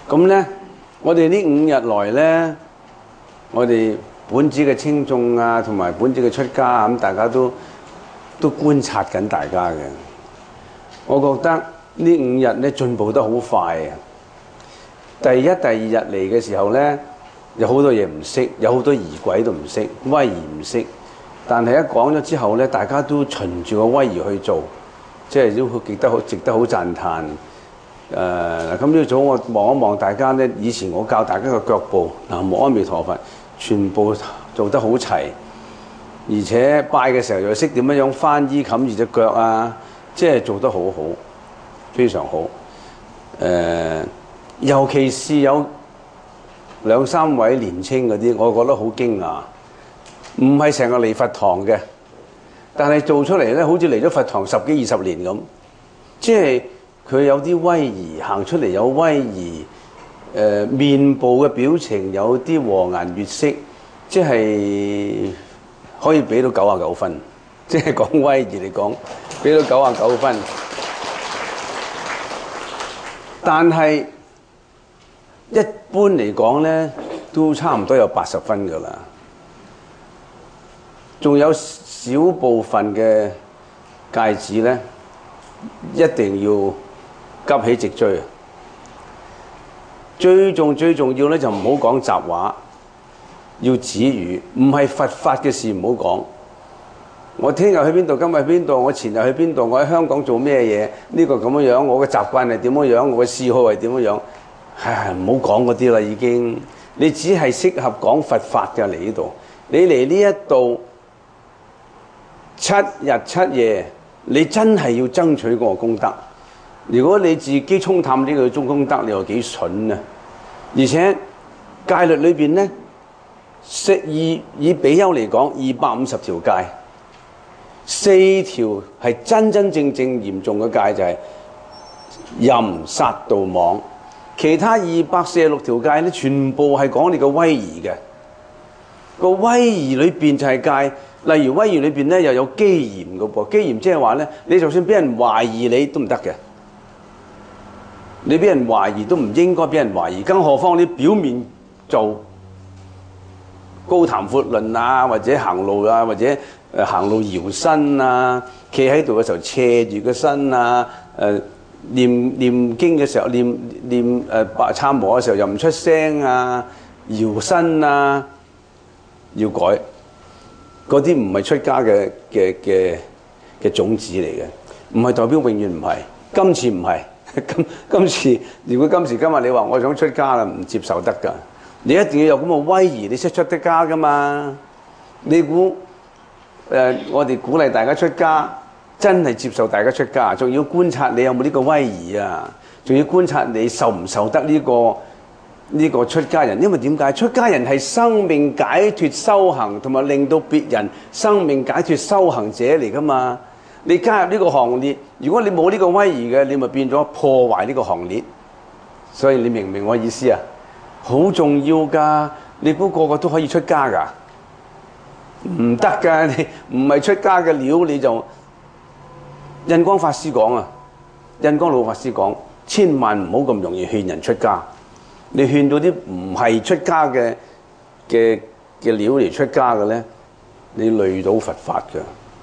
咁咧，我哋呢5日來咧，我哋本子嘅稱頌啊，同埋本子嘅出家啊，咁大家都觀察緊大家嘅。我覺得呢5日咧進步得好快啊！第1、第2日嚟嘅時候咧，有好多嘢唔識，有好多儀軌都唔識，威儀唔識。但係一講咗之後咧，大家都循住個威儀去做，即係都值得好讚歎。咁呢早我望一望大家咧，以前我教大家嘅腳步，南無阿彌陀佛，全部做得好齊，而且拜嘅時候又識點樣翻衣冚住隻腳啊，即係做得好好，非常好。尤其是有2、3位年青嗰啲，我覺得好驚訝，唔係成日嚟佛堂嘅，但係做出嚟咧，好似嚟咗佛堂10幾20年咁，即係佢有啲威儀，行出嚟有威儀，面部嘅表情有啲和顏悅色，即係可以俾到99分，即係講威儀嚟講，俾到99分。但係一般嚟講咧，都差唔多有80分㗎啦。仲有少部分嘅戒指咧，一定要急起直追。最重要咧，就唔好講雜話，要止語，唔係佛法嘅事唔好講。我聽日去邊度，今日去邊度，我前日去邊度，我喺香港做咩嘢？呢個咁樣樣，我嘅習慣係點樣樣，我嘅嗜好係點樣樣。唔好講嗰啲啦，已經。你只係適合講佛法嘅嚟呢度。你嚟呢一度7日7夜，你真係要爭取嗰個功德。如果你自己沖淡呢個中功德，你又幾蠢啊！而且戒律裏邊咧，以比丘嚟講，250條戒，4條係真正嚴重嘅戒，就係淫殺盜妄。其他246條戒咧，全部係講你個威儀嘅。個威儀裏邊就係戒，例如威儀裏邊咧又有機嚴嘅噃。機嚴即係話咧，你就算俾人懷疑你都唔得嘅。你俾人懷疑都唔應該俾人懷疑，更何況你表面做高談闊論啊，或者行路啊，或者行路搖身啊，企喺度嘅時候斜住個身啊，念經嘅時候念參摩嘅時候又唔出聲啊，搖身啊，要改嗰啲唔係出家嘅種子嚟嘅，唔係代表永遠唔係。今次唔係，今次如果今時今日你話我想出家啦，唔接受得㗎。你一定要有咁嘅威儀，你先出得家㗎嘛。你估我哋鼓勵大家出家，真係接受大家出家，仲要觀察你有冇呢個威儀啊，仲要觀察你受唔受得呢個出家人。因為點解？出家人係生命解脫修行，同埋令到別人生命解脫修行者嚟㗎嘛。你加入呢個行列，如果你冇呢個威儀嘅，你咪變咗破壞呢個行列。所以你明唔明我意思啊？好重要㗎！你估個個都可以出家㗎？唔得㗎！你唔係出家嘅料，你就印光法師講啊，印光老法師講，千萬唔好咁容易勸人出家。你勸到啲唔係出家嘅料嚟出家嘅咧，你累到佛法㗎。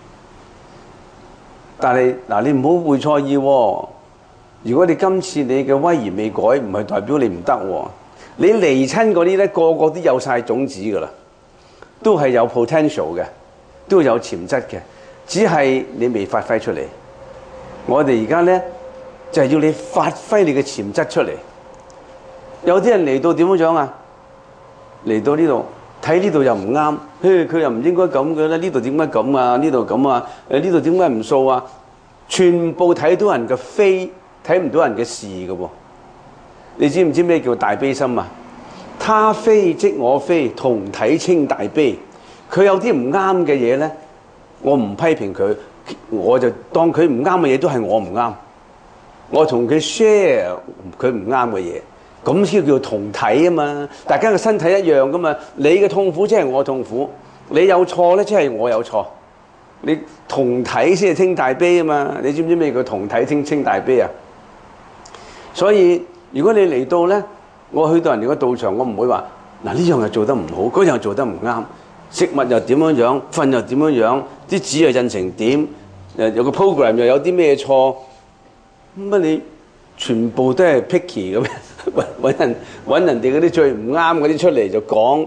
但係嗱，你唔好會錯意喎。如果你今次你嘅威儀未改，唔係代表你唔得喎。你嚟親嗰啲咧，個個都有晒種子㗎啦，都係有 potential 嘅，都有潛質嘅，只係你未發揮出嚟。我哋而家咧就係要你發揮你嘅潛質出嚟。有啲人嚟到點樣啊？嚟到呢度睇呢度又唔啱，佢又唔應該咁嘅咧。呢度點解咁啊？呢度咁啊？呢度點解唔掃啊？全部睇到人嘅非，睇唔到人嘅是嘅喎。你知唔知咩叫大悲心啊？他非即我非，同體稱大悲。佢有啲唔啱嘅嘢咧，我唔批評佢，我就當佢唔啱嘅嘢都係我唔啱。我同佢 share 佢唔啱嘅嘢，咁先叫同體啊嘛。大家嘅身體一樣噶嘛。你嘅痛苦即係我痛苦，你有錯咧即係我有錯。你同體先係稱大悲啊嘛。你知唔知咩叫同體稱大悲啊？所以如果你嚟到咧， 我去到人哋個道場，我唔會話嗱呢樣又做得唔好，嗰樣做得唔啱，食物又點樣樣，瞓又點樣樣，啲紙又印成點，有個 program 又有啲咩錯，乜你全部都係 picky 咁揾人哋嗰啲最唔啱嗰啲出嚟就講，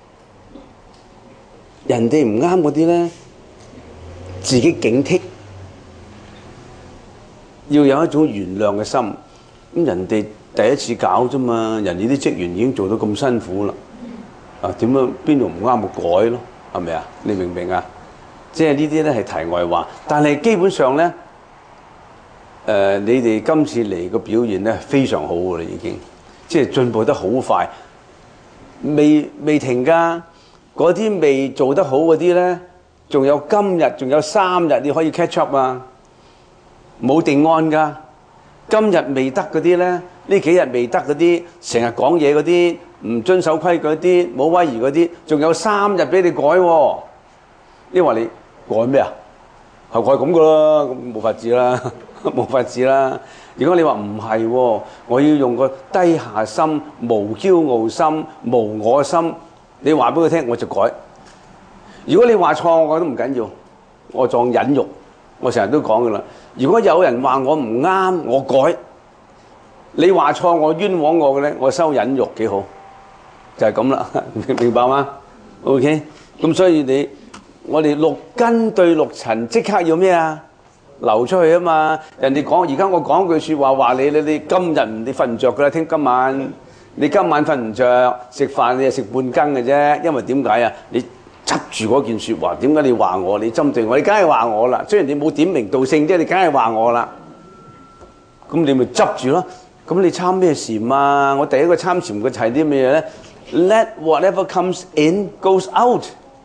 人哋唔啱嗰啲咧，自己警惕，要有一種原諒嘅心。咁人哋第一次搞啫嘛，人哋啲職員已經做到咁辛苦啦，啊點樣邊度唔啱咪改咯，係咪啊？你明唔明啊？即係呢啲咧係題外話，但係基本上咧，你哋今次嚟個表現咧非常好㗎啦，已經即係進步得好快，未停㗎。嗰啲未做得好嗰啲咧，仲有今日，仲有3日你可以 catch up 啊，冇定案㗎。今日未得嗰啲咧，呢幾日未得嗰啲，成日講嘢嗰啲，唔遵守規矩嗰啲，冇威儀嗰啲，仲有3日俾你改喎。因為你改咩啊？係改咁噶啦，咁冇法子啦，冇法子啦。如果你話唔係喎，我要用個低下心、無驕傲心、無我心，你話俾佢聽我就改。如果你話錯，我都唔緊要，我當忍辱。我成日都講噶啦。如果有人話我唔啱，我改。你話錯，我冤枉我嘅咧，我收忍辱幾好，就係咁啦，明白嗎 ？OK， 咁所以我哋6根對6塵，即刻要咩啊？流出去啊嘛！人哋講，而家我講句説話話你今日你瞓唔着噶啦，聽今晚你今晚瞓唔着，食飯你係食半羹嘅啫，因為點解啊？你執住嗰件説話，點解你話我？你針對我，你梗係話我啦。雖然你冇點名道姓啫，你梗係話我啦。咁你咪執住咯。咁你參咩禪啊？我第一個參禪嘅係啲咩嘢咧 ？Let whatever comes in goes out。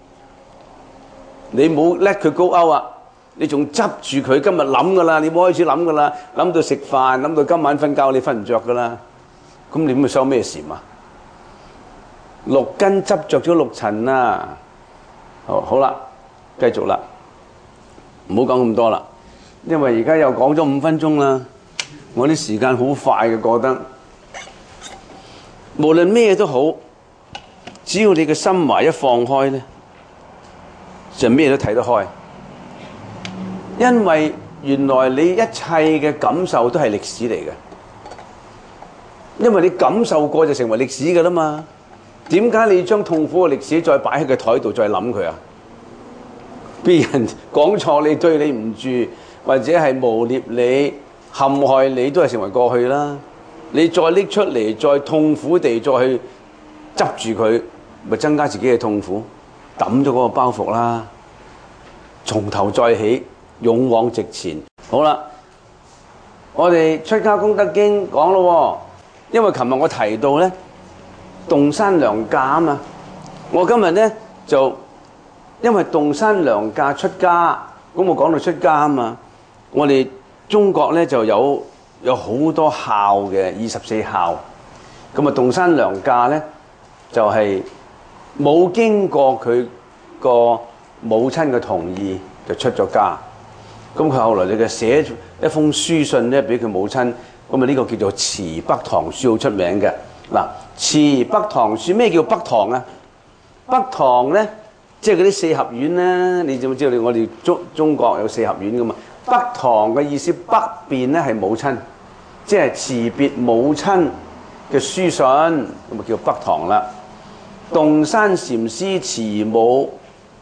你冇 let 佢 go out 啊！你仲執住佢，今日諗噶啦，你冇開始諗噶啦，諗到食飯，諗到今晚瞓覺，你瞓唔着噶啦。咁你咪收咩禪啊？6根執着咗6塵啊！好啦，繼續啦，唔好講咁多啦，因為而家又講咗5分鐘啦，我啲時間好快嘅過得。無論咩都好，只要你嘅心懷一放開咧，就咩都睇得開。因為原來你一切嘅感受都係歷史嚟嘅，因為你感受過就成為歷史㗎啦嘛。點解你要將痛苦嘅歷史再擺喺個台度再諗佢啊？別人講錯你、對你唔住，或者係誣衊你、陷害你，都係成為過去啦。你再拎出嚟，再痛苦地再去執住佢，咪增加自己嘅痛苦，抌咗嗰個包袱啦，從頭再起，勇往直前。好啦，我哋出家功德經講咯，因為琴日我提到咧，洞山良價啊嘛，我今日咧就因為洞山良價出家，咁我講到出家啊嘛，我哋中國咧就有好多孝嘅24孝，咁啊洞山良價咧就係冇經過佢個母親嘅同意就出咗家，咁佢後來就寫一封書信咧俾佢母親，咁啊呢個叫做《慈北堂書》，好出名嘅。嗱，慈北堂書咩叫北堂啊？北堂咧，即係嗰啲四合院咧，你知唔知道？我哋中國有四合院噶嘛？北堂嘅意思，北邊咧係母親，即係辭別母親嘅書信，咁啊叫北堂啦。洞山禪師慈母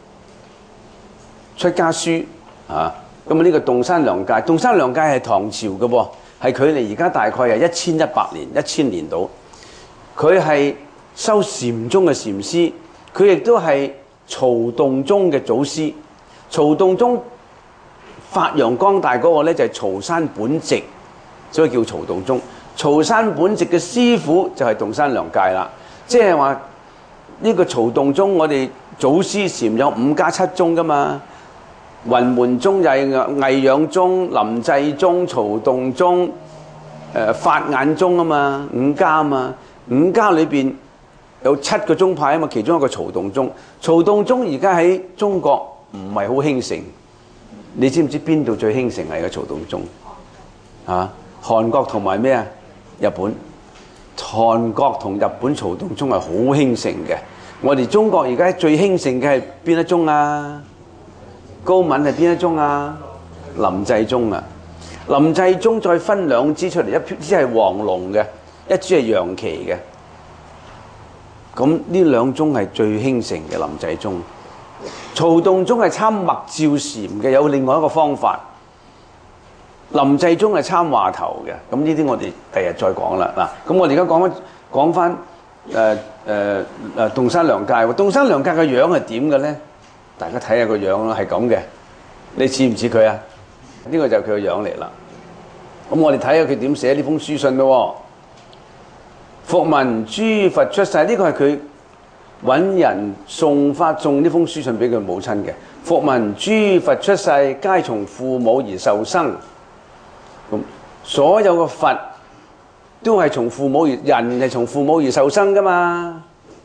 出家書啊，咁啊呢個洞山良介，洞山良介係唐朝嘅噃，係距離而家大概係1100年、1000年到。佢係修禪宗嘅禪師，佢亦都係曹洞宗嘅祖師。曹洞宗發揚光大嗰個咧就係曹山本寂，所以叫曹洞宗。曹山本寂嘅師傅就係洞山良介啦。即係話呢個曹洞宗，我哋祖師禪有5家7宗噶嘛，雲門宗、魏養宗、臨濟宗、曹洞宗、法眼宗啊嘛，5家啊嘛。5家裏邊有7個宗派啊嘛，其中一個曹洞宗。曹洞宗而家喺中國唔係好興盛，你知唔知邊度最興盛係個曹洞宗？韓國同埋咩啊？日本。 韓國同日本曹洞宗係好興盛嘅。我哋中國而家最興盛嘅係邊一宗啊？高敏係邊一宗啊？臨濟宗啊！臨濟宗再分兩支出嚟，一支係黃龍嘅，一支係楊岐嘅。咁呢兩宗係最興盛嘅臨濟宗。曹洞宗係參默照禪嘅，有另外一個方法。臨濟宗係參話頭嘅。咁呢啲我哋第日再講啦。嗱，咁我哋而家講翻洞山良介。洞山良介嘅樣係點嘅咧？大家睇下個樣咯，係咁嘅。你似唔似佢啊？呢個就係佢個樣嚟啦。咁我哋睇下佢點寫呢封書信咯。復聞諸佛出世，呢個係佢揾人送呢封書信俾佢母親嘅。復聞諸佛出世，皆從父母而受生。咁所有嘅佛都係從父母而，人係從父母而受生噶嘛。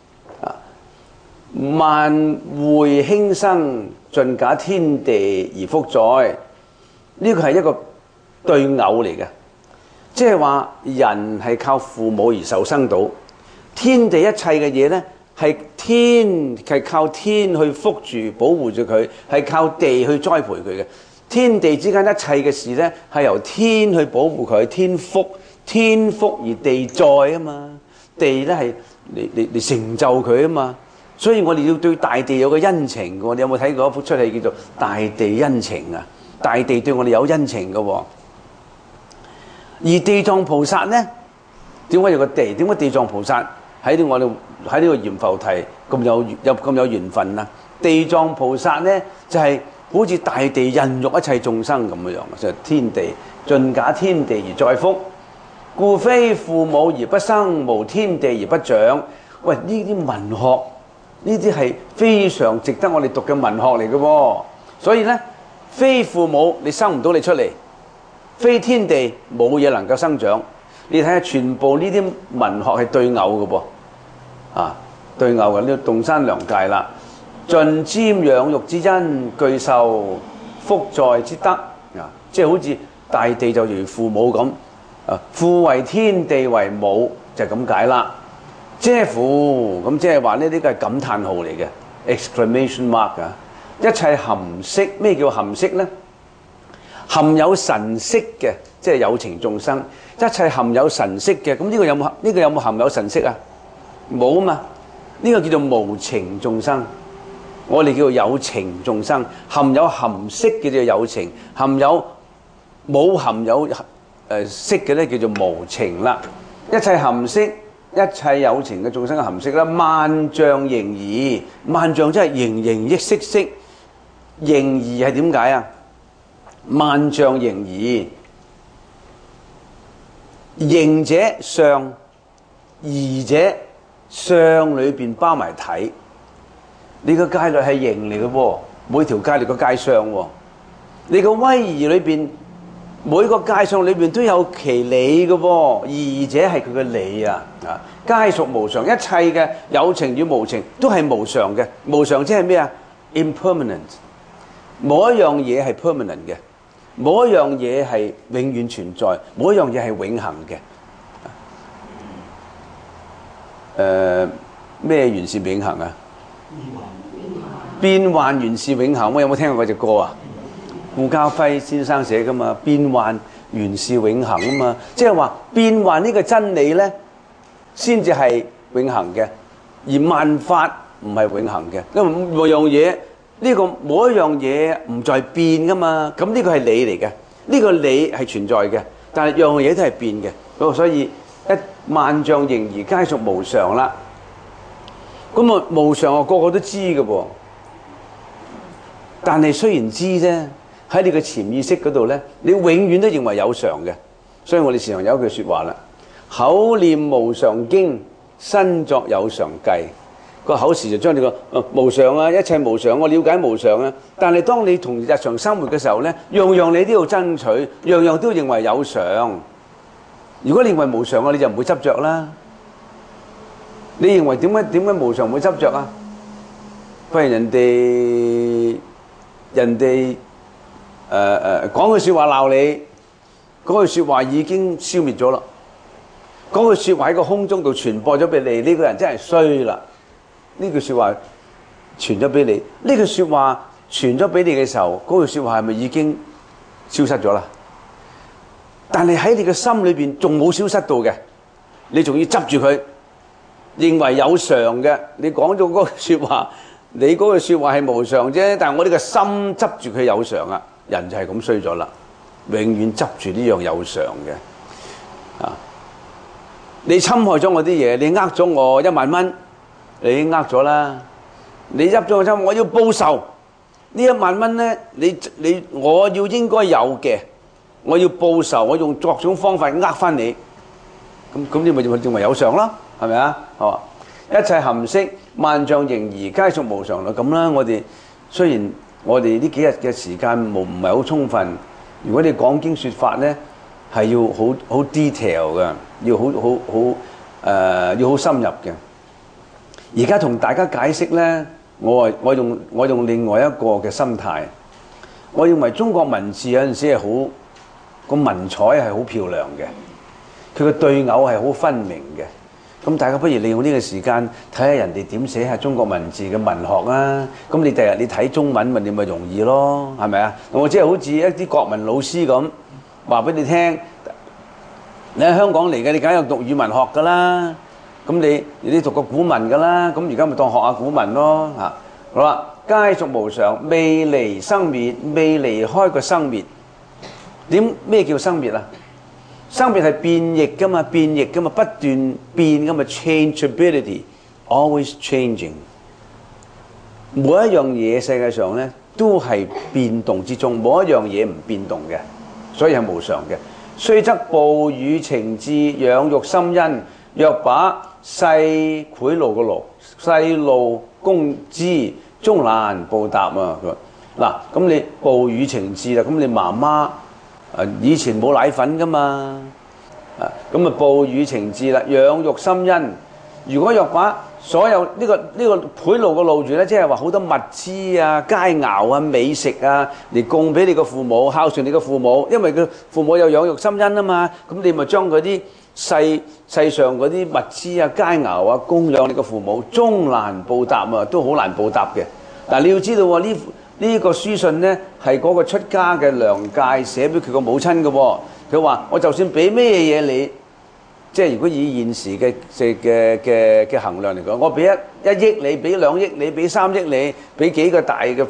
萬會輕生，盡假天地而福在。呢個係一個對偶嚟嘅，即係話人係靠父母而受生到，天地一切嘅嘢呢，係靠天去福住保護住佢，係靠地去栽培佢嘅。天地之間一切嘅事呢，係由天去保護佢，天福而地載啊嘛，地呢係嚟成就佢啊嘛。所以我哋要對大地有個恩情嘅。你有冇睇過一幅出戲叫做《大地恩情》啊？大地對我哋有恩情嘅。而地藏菩薩呢，點解有個地？點解地藏菩薩喺我哋喺呢個閻浮提咁有緣分啊？地藏菩薩呢，就係好似大地孕育一切眾生咁樣，就係天地盡假天地而載福，故非父母而不生，無天地而不長。喂，呢啲文學，呢啲係非常值得我哋讀嘅文學嚟嘅喎。所以呢，非父母你生唔到你出嚟，非天地冇嘢能夠生長。你睇下全部呢啲文學係對偶嘅噃，對偶嘅呢個洞山良介啦，盡瞻養育之恩，具受福在之德。即係好似大地就如父母咁，父為天，地為母，就係咁解啦。嗟乎，咁即係話呢啲係感嘆號嚟嘅 exclamation mark 啊！一切含識，咩叫含識呢？含有神識嘅，即係有情眾生。一切含有神識嘅，咁呢個有冇含有神識啊？冇啊嘛！呢個叫做無情眾生，我哋叫做有情眾生。含有含識嘅叫做有情，冇含有識嘅咧叫做無情啦。一切含識。一切有情嘅眾生嘅含識啦，萬象形異，萬象真係形形益色色，形異係點解啊？萬象形異，形者相，異者相裏邊包埋體。你個戒律係形嚟嘅喎，每條戒律個戒相喎。你個威儀裏邊，每個界相裏邊都有其理嘅喎，異者係佢嘅理啊！皆屬無常，一切嘅有情與無情都係無常嘅。無常即係咩啊 ？impermanent， 冇一樣嘢係 permanent 嘅，冇一樣嘢係永遠存在，冇一樣嘢係永恆嘅。咩原是永恆啊？變幻原是永恆。我有冇聽過嗰隻歌啊？顧嘉輝先生寫噶嘛，變幻原是永恆啊嘛，即係話變幻呢個真理咧，先至係永恆嘅，而萬法唔係永恆嘅，因為每樣嘢呢個冇一樣嘢唔再變噶嘛，咁呢個係理嚟嘅，呢個理係存在嘅，但係樣樣嘢都係變嘅，所以一萬象形異，皆屬無常啦。咁啊無常啊個個都知嘅噃，但係雖然知啫。喺你嘅潛意識嗰度咧，你永遠都認為有常嘅，所以我哋時常有一句説話啦：口念無常經，身作有常計。個口時就將你個無常啊，一切無常，我了解無常啊。但係當你同日常生活嘅時候咧，樣樣你都要爭取，樣樣都認為有常。如果你認為無常啊，你就唔會執着啦。你認為點解無常會執着啊？不如人哋講句説話鬧你，嗰句説話已經消滅咗啦。 嗰句説話喺個空中度傳播咗俾你，呢個人真係衰啦！呢句説話傳咗俾你，呢句説話傳咗俾你嘅時候，嗰句説話係咪已經消失咗啦？但係喺你嘅心裏邊仲冇消失到嘅，你仲要執住佢，認為有常嘅。你講咗嗰句説話，你嗰句説話係無常啫，但係我哋嘅心執住佢有常啊！人就係咁衰咗啦，永遠執住呢樣有常嘅啊！你侵害咗我啲嘢，你呃咗我1萬蚊，你已經呃咗啦。你入咗我心，我要報仇。呢1萬蚊咧，我要應該有嘅，我要報仇，我用各種方法呃翻你。咁你咪認為有常咯，係咪啊？哦，一切含識，萬象形而皆屬無常啦。咁啦，我哋雖然我哋呢幾日嘅時間唔係好充分，如果你講經說法咧，係要好 detail 嘅，要好深入嘅。而家同大家解釋咧，我用另外一個嘅心態。我認為中國文字有陣時係好個文采係好漂亮嘅，佢嘅對偶係好分明嘅。咁大家不如利用呢個時間睇下人哋點寫下中國文字嘅文學啊！咁你第日你睇中文你咪容易咯，係咪啊？我即係好似一啲國文老師咁話俾你聽，你喺香港嚟嘅，你梗係有讀語文學㗎啦。咁你讀過古文㗎啦，咁而家咪當學下古文咯嚇。好啦，皆屬無常，未離生滅，未離開個生滅。咩叫生滅啊？生滅係變異㗎嘛，不斷變㗎嘛 ，changeability always changing。每一樣嘢世界上咧都係變動之中，冇一樣嘢唔變動嘅，所以係無常嘅。雖則報與情志，養育心因，若把世賄賂個勞，世路公之，終難報答啊！嗱，咁你報與情志啦，咁你媽媽以前冇奶粉㗎嘛？咁啊報與情志啦，養育心因。如果若把所有呢個賄賂個路住咧，即係話好多物資啊、佳肴啊、美食啊，嚟供俾你個父母，孝順你個父母，因為佢父母有養育心因啊嘛。咁你咪將嗰啲世上嗰啲物資啊、佳肴啊供養你個父母，終難報答啊，都好難報答嘅。但係你要知道喎，呢個書信咧係嗰個出家嘅良介寫俾佢個母親嘅喎。佢話：我就算俾咩嘢你，即係如果以現時嘅衡量嚟講，我俾一億你，俾2億你，俾3億你，俾幾個大嘅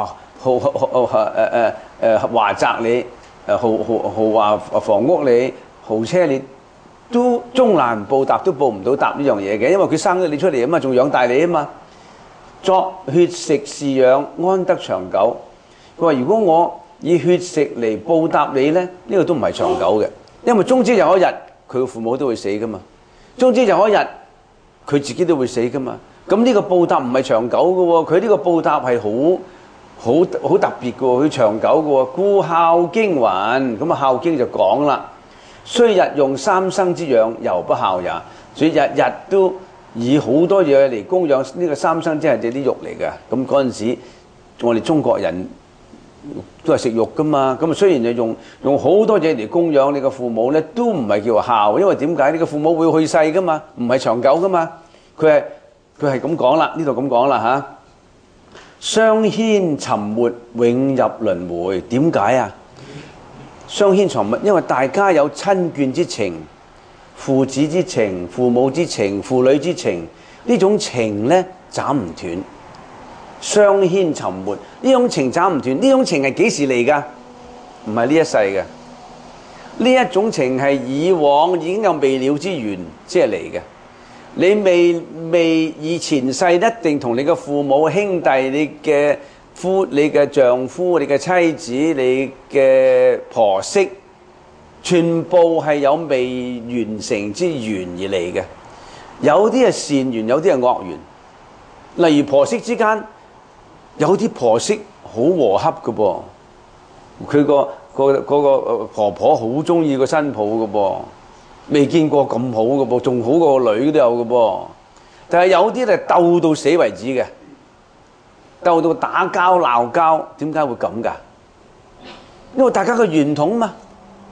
華宅你，豪華房屋你，豪車你，都終難報答，都報唔到答呢樣嘢嘅，因為佢生咗你出嚟啊嘛，仲養大你啊嘛。作血食飼養，安得長久？佢話：如果我以血食嚟報答你咧，呢個都唔係長久嘅，因為終之有一日佢嘅父母都會死噶嘛，終之有一日佢自己都會死噶嘛。咁呢個報答唔係長久嘅喎，佢呢個報答係好特別嘅喎，佢長久嘅喎。故孝經云，咁啊孝經就講啦，雖日用3生之養，猶不孝也。所以日日都以好多嘢嚟供養呢個3生，即係啲肉嚟嘅。咁嗰陣時，我哋中國人都係食肉噶嘛。咁啊雖然就用好多嘢嚟供養你個父母咧，都唔係叫孝，因為點解？你個父母會去世噶嘛，唔係長久噶嘛。佢係咁講啦，呢度咁講啦嚇。相牽沉沒，永入輪迴。點解啊？相牽沉沒，因為大家有親眷之情。父子之情、父母之情、父女之情，呢種情咧斬唔斷，相牽沉沒，呢種情斬唔斷。呢種情係幾時嚟㗎？唔係呢一世嘅，呢一種情係以往已經有未了之緣即係嚟嘅。你未以前世一定同你嘅父母兄弟、你嘅丈夫、你嘅妻子、你嘅婆媳，全部係有未完成之緣而嚟嘅。有啲係善緣，有啲係惡緣。例如婆媳之間，有啲婆媳好和洽嘅噃，佢個婆婆好中意個新抱嘅噃，未見過咁好嘅噃，仲好過個女都有嘅噃。但係有啲係鬥到死為止嘅，鬥到打交鬧交。點解會咁㗎？因為大家嘅傳統嘛。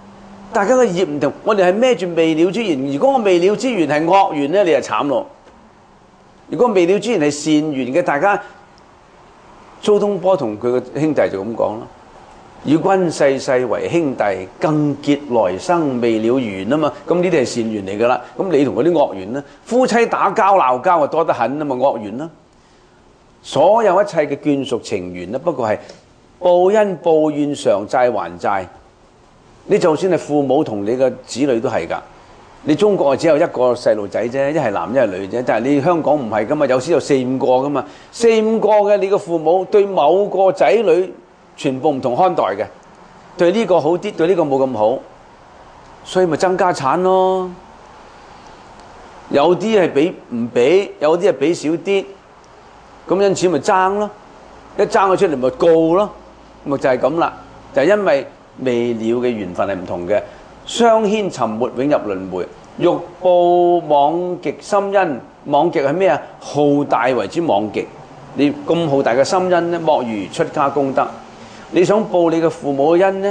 大家嘅業唔同，我哋係孭住未了之緣。如果我未了之緣係惡緣咧，你就慘咯。如果未了之緣係善緣嘅，大家蘇東坡同佢嘅兄弟就咁講啦：與君世世為兄弟，更結來生未了緣啊嘛。咁呢啲係善緣嚟噶啦。咁你同嗰啲惡緣咧，夫妻打交鬧交啊多得很啊嘛，惡緣啦。所有一切嘅眷屬情緣咧，不過係報恩報怨、償債還債。你就算係父母同你嘅子女都係㗎。你中國只有一個細路仔啫，一係男一係女啫。但係你香港唔係㗎嘛，有時有4、5個㗎嘛。4、5個嘅你嘅父母對某個仔女全部唔同看待嘅，對呢個好啲，對呢個冇咁好，所以咪爭家產咯。有啲係俾唔俾，有啲係俾少啲，咁因此咪爭咯。一爭咗出嚟咪告咯，咪就係咁啦。就係因為未了嘅緣分係唔同嘅，相牽沉沒永入輪迴，欲報妄極心恩。妄極係咩啊？浩大為之妄極。你咁浩大嘅心恩咧，莫如出家功德。你想報你嘅父母嘅恩咧，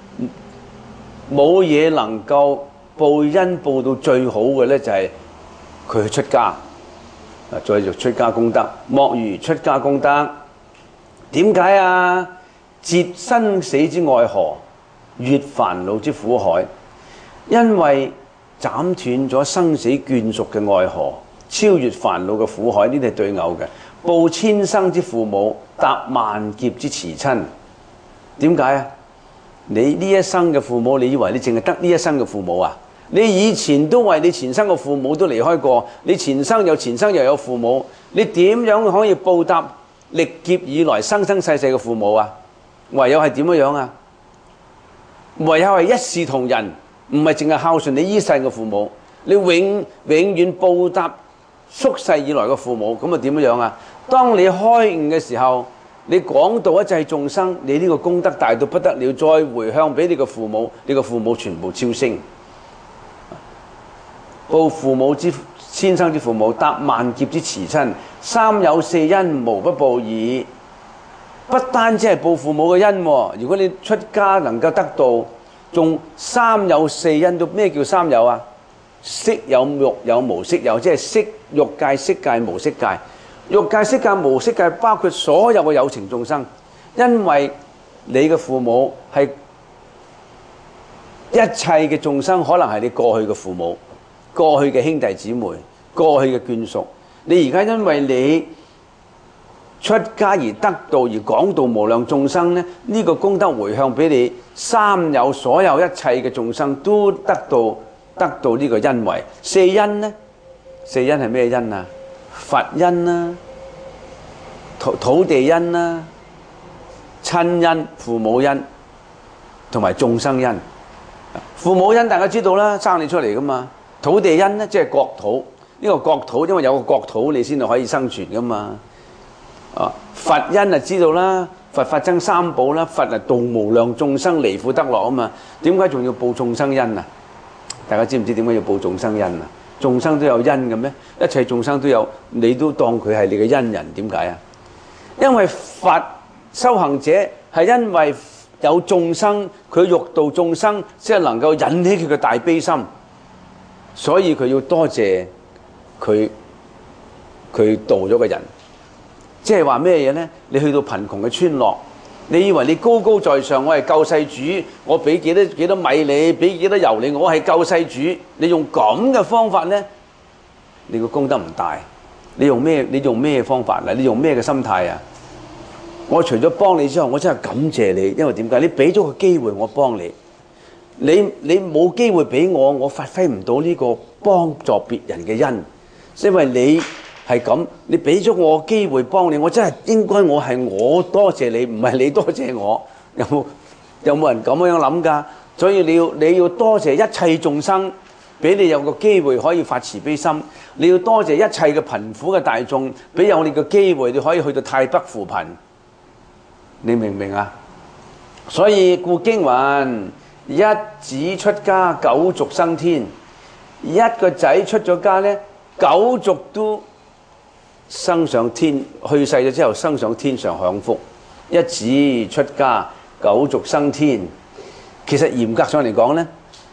冇嘢能夠報恩報到最好嘅咧，就係佢去出家。再做出家功德，莫如出家功德。點解啊？截生死之愛河，越煩惱之苦海。因為斬斷咗生死眷屬嘅愛河，超越煩惱嘅苦海，呢啲係對偶嘅。報千生之父母，答萬劫之慈親。點解啊？你呢一生嘅父母，你以為你淨係得呢一生嘅父母啊？你以前都為你前生嘅父母都離開過，你前生又有父母，你點樣可以報答歷劫以來生生世世嘅父母啊？唯有係點樣啊？唯有係一視同仁，唔係淨係孝順你依世嘅父母，你永遠報答宿世以來嘅父母。咁啊點樣啊？當你開悟嘅時候，你廣度一切眾生，你呢個功德大到不得了，再回向俾你嘅父母，你嘅父母全部超升。報父母之千生之父母，答萬劫之慈親。三有四恩，無不報矣。不單止係報父母嘅恩，如果你出家能夠得到，仲三有四恩。到咩叫三有啊？色有、欲有、無色有，即係色欲界、色界、無色界。欲界、色界、無色界包括所有嘅有情眾生，因為你嘅父母係一切嘅眾生，可能係你過去嘅父母、過去嘅兄弟姊妹、過去嘅眷屬。你而家因為你出家而得道，而廣度無量眾生咧，呢個功德回向俾你三有所有一切嘅眾生都得到呢個恩惠。四恩呢？四恩係咩恩啊？佛恩啦、土地恩啦、親恩、父母恩同埋眾生恩。父母恩大家知道啦，生你出嚟噶嘛。土地恩呢，即係國土。呢個國土因為有個國土你先至可以生存噶嘛。佛恩啊知道啦，佛法僧三寶啦，佛係度無量眾生離苦得樂啊嘛。點解仲要報眾生恩啊？大家知唔知點解要報眾生恩啊？眾生都有恩嘅咩？一切眾生都有，你都當佢係你嘅恩人，點解啊？因為佛修行者係因為有眾生，佢欲度眾生，先係能夠引起佢嘅大悲心，所以佢要多謝佢度咗個人。即係話咩嘢呢？你去到貧窮嘅村落，你以為你高高在上，我係救世主，我俾幾多米你，俾幾多油你，我係救世主。你用咁嘅方法呢，你個功德唔大。你用咩方法？你用咩嘅心態啊？我除咗幫你之後，我真係感謝你，因為點解？你俾咗個機會我幫你，你冇機會俾我，我發揮唔到呢個幫助別人嘅恩，因為你係咁，你俾咗我機會幫你，我真係應該我多謝你，唔係你多謝我。有冇人咁樣諗㗎？所以你要多謝一切眾生，俾你有個機會可以發慈悲心。你要多謝一切嘅貧苦嘅大眾，俾有你嘅機會，你可以去到泰北扶貧。你明唔明啊？所以故經云：一子出家，九族生天。一個仔出咗家呢，九族都生上天，去世咗之後生上天上享福。一子出家，九族生天。其實嚴格上嚟講呢，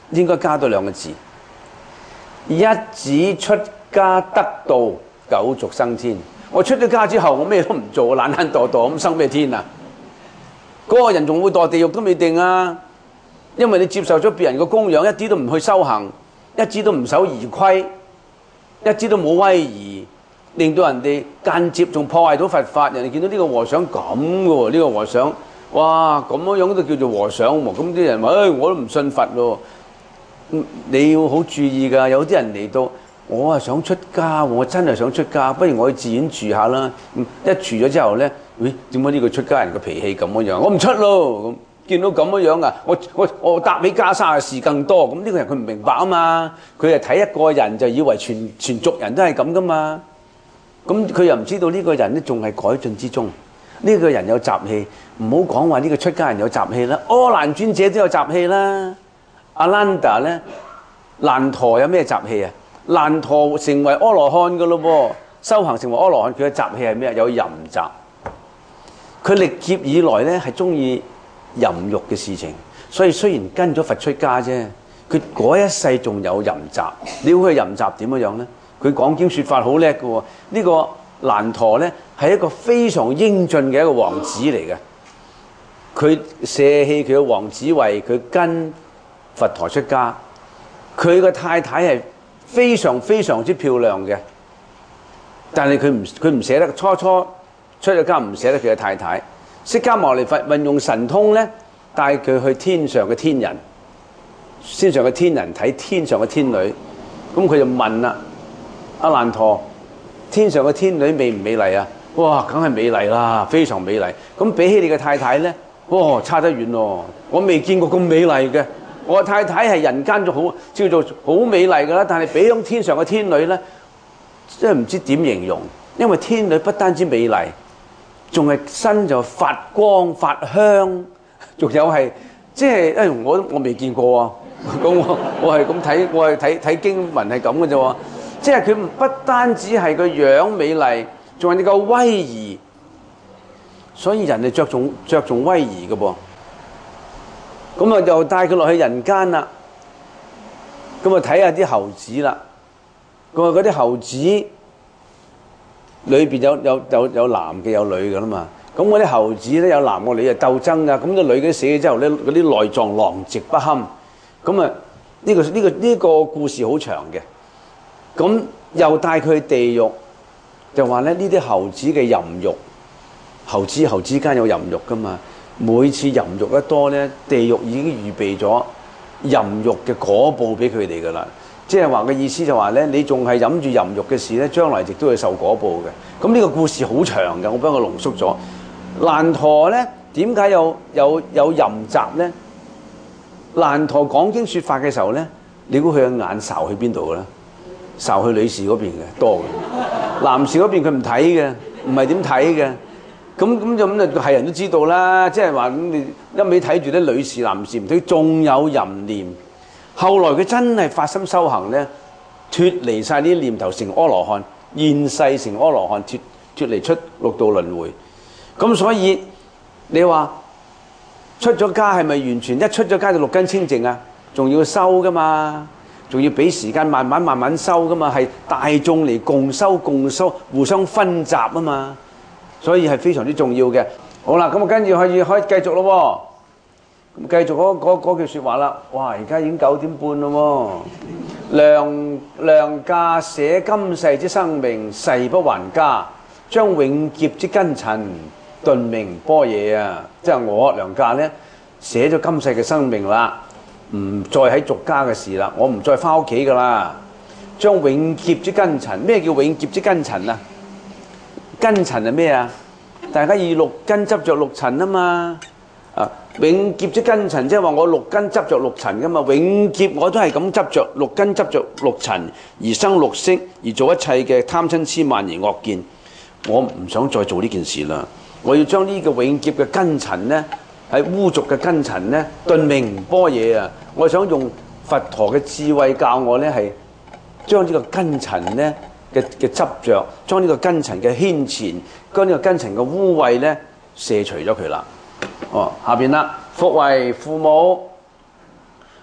應該加多2個字，一指出家得道，九族生天。我出咗家之後，我咩都唔做，懶懶惰惰咁生咩天啊？嗰個人仲會墮地獄都未定啊！因為你接受咗別人嘅供養，一啲都唔去修行，一啲都唔守儀規，一啲都冇威儀，令到人哋間接仲破壞到佛法。人哋見到呢個和尚咁嘅喎，呢個和尚哇咁樣都叫做和尚喎。咁啲人話：我都唔信佛咯。你要好注意㗎，有啲人嚟到。我係想出家，我真係想出家，不如我去寺院住下啦。一住咗之後咧，點解呢個出家人嘅脾氣咁樣？我唔出咯。咁見到咁樣啊，我搭起袈裟嘅事更多。咁呢個人佢唔明白啊嘛，佢係睇一個人就以為全族人都係咁噶嘛。咁佢又唔知道呢個人咧仲係改進之中。呢個人有習氣，唔好講話呢個出家人有習氣啦。柯蘭尊者都有習氣啦。阿蘭達咧，蘭陀有咩習氣啊？難陀成為阿羅漢嘅咯噃，修行成為阿羅漢，佢嘅習氣係咩啊？有淫習。佢歷劫以來咧係中意淫慾嘅事情，所以雖然跟咗佛出家啫，佢嗰一世仲有淫習。你估佢淫習點樣咧？佢講經説法好叻嘅喎。呢個難陀咧係一個非常英俊嘅一個王子嚟嘅。佢捨棄佢嘅王子位，佢跟佛陀出家。佢個太太係非常非常之漂亮嘅，但係佢唔捨得，初出咗家唔捨得佢嘅太太。釋迦牟尼佛運用神通咧，帶佢去天上嘅天人，天上嘅天人睇天上嘅天女。咁佢就問啦：阿難陀，天上嘅天女美唔美麗啊？哇，梗係美麗啦，非常美麗。咁比起你嘅太太咧，哇，差得遠咯！我未見過咁美麗嘅。我太太係人間咗好叫做好美麗㗎啦，但係比起天上嘅天女咧，真係唔知點形容。因為天女不單止美麗，仲係身就發光發香，仲有係即係我未見過啊！咁我係咁睇，我係睇經文係咁嘅啫喎。即係佢不單止係個樣美麗，仲係你個威儀。所以人哋着重威儀嘅噃。咁啊，就帶佢落去人間啦。咁啊，睇下啲猴子啦。咁啊，嗰啲猴子裏邊有男嘅有女嘅啦嘛。咁嗰啲猴子咧有男個女啊鬥爭啊。咁個女嘅死咗之後咧，嗰啲內臟狼藉不堪。咁啊，呢個故事好長嘅。咁又帶佢去地獄，就話咧呢啲猴子嘅淫慾，猴子之間有淫慾噶嘛。每次淫慾得多咧，地獄已經預備咗淫慾嘅果報俾佢哋噶啦。即係話嘅意思就話咧，你仲係飲住淫慾嘅事咧，將來亦都會受果報嘅。咁呢個故事好長嘅，我幫佢濃縮咗。難陀咧點解有淫習咧？難陀講經説法嘅時候咧，你估佢嘅眼睄去邊度嘅咧？睄去女士嗰邊嘅多嘅，男士嗰邊佢唔睇嘅，唔係點睇嘅。咁就係人都知道啦，即係話咁你一味睇住啲女士男士唔睇，仲有淫念。後來佢真係發心修行咧，脫離晒呢啲念頭，成阿羅漢，現世成阿羅漢，脫離出六道輪迴。咁所以你話出咗家係咪完全一出咗家就六根清淨啊？仲要修噶嘛，仲要俾時間慢慢修噶嘛，係大眾嚟共修，互相分集啊嘛。所以係非常之重要嘅。好啦，咁我跟住可以繼續咯喎。咁繼續嗰句説話啦。哇！而家已經9點半咯喎。良價捨今世之生命，誓不還家，將永劫之根塵頓明般若啊！即係我良價咧，捨咗今世嘅生命啦，唔再喺俗家嘅事啦，我唔再翻屋企噶啦。將永劫之根塵，咩叫永劫之根塵啊？根塵係咩啊？大家以六根執着六塵啊嘛。永劫之根塵，即係話我六根執着六塵噶嘛。永劫我都係咁執着六根執着六塵而生六識，而做一切嘅貪嗔痴慢疑惡見。我唔想再做呢件事啦。我要將呢個永劫嘅根塵呢，喺污濁嘅根塵呢，頓明般若啊！我想用佛陀嘅智慧教我呢，係將呢個根塵呢嘅執着，將呢個根塵嘅牽纏，將呢個根塵嘅污穢咧卸除咗佢啦。下邊啦，復為父母，